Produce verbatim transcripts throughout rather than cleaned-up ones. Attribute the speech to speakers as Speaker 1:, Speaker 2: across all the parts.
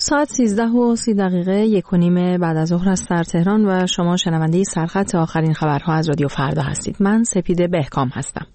Speaker 1: ساعت سیزده و سی دقیقه یک و نیم بعد از ظهر است در تهران و شما شنونده سرخط آخرین خبرها از رادیو فردا هستید. من سپیده بهکام هستم.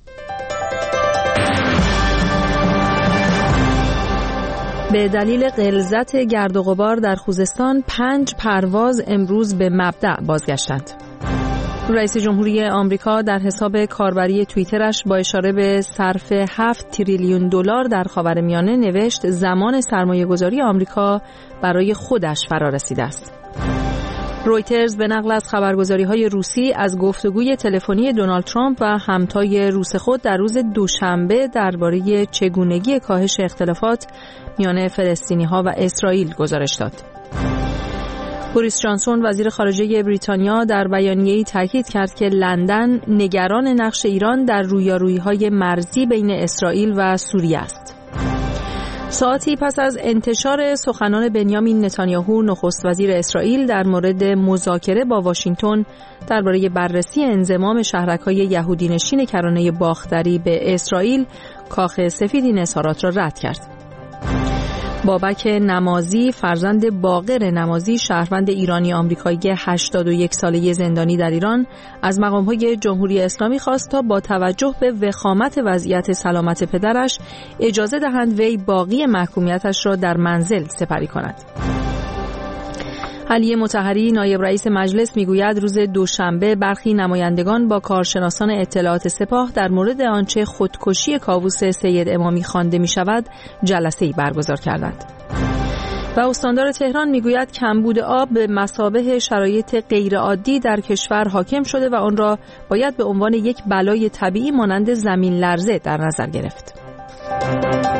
Speaker 1: به دلیل غلظت گرد و غبار در خوزستان پنج پرواز امروز به مبدأ بازگشتند. رئیس جمهوری آمریکا در حساب کاربری توییترش با اشاره به صرف هفت تریلیون دلار در خاورمیانه نوشت زمان سرمایه‌گذاری آمریکا برای خودش فرا رسیده است. رویترز به نقل از خبرگزاری‌های روسی از گفتگوی تلفنی دونالد ترامپ و همتای روس خود در روز دوشنبه درباره چگونگی کاهش اختلافات میان فلسطینی‌ها و اسرائیل گزارش داد. بوریس جانسون وزیر خارجه بریتانیا در بیانیه‌ای تاکید کرد که لندن نگران نقش ایران در رویارویی‌های مرزی بین اسرائیل و سوریه است. ساعتی پس از انتشار سخنان بنیامین نتانیاهو نخست وزیر اسرائیل در مورد مذاکره با واشنگتن درباره بررسی انضمام شهرک‌های یهودی‌نشین کرانه باختری به اسرائیل، کاخ سفید این اظهارات را رد کرد. بابک نمازی فرزند باقر نمازی شهروند ایرانی آمریکایی هشتاد و یک ساله زندانی در ایران از مقام‌های جمهوری اسلامی خواست تا با توجه به وخامت وضعیت سلامت پدرش اجازه دهند وی باقی محکومیتش را در منزل سپری کند. علی مطهری نایب رئیس مجلس میگوید روز دوشنبه برخی نمایندگان با کارشناسان اطلاعات سپاه در مورد آنچه خودکشی کاووس سید امامی خوانده می شود جلسه‌ای برگزار کردند. و استاندار تهران میگوید کمبود آب به مثابه شرایط غیرعادی در کشور حاکم شده و آن را باید به عنوان یک بلای طبیعی مانند زمین لرزه در نظر گرفت.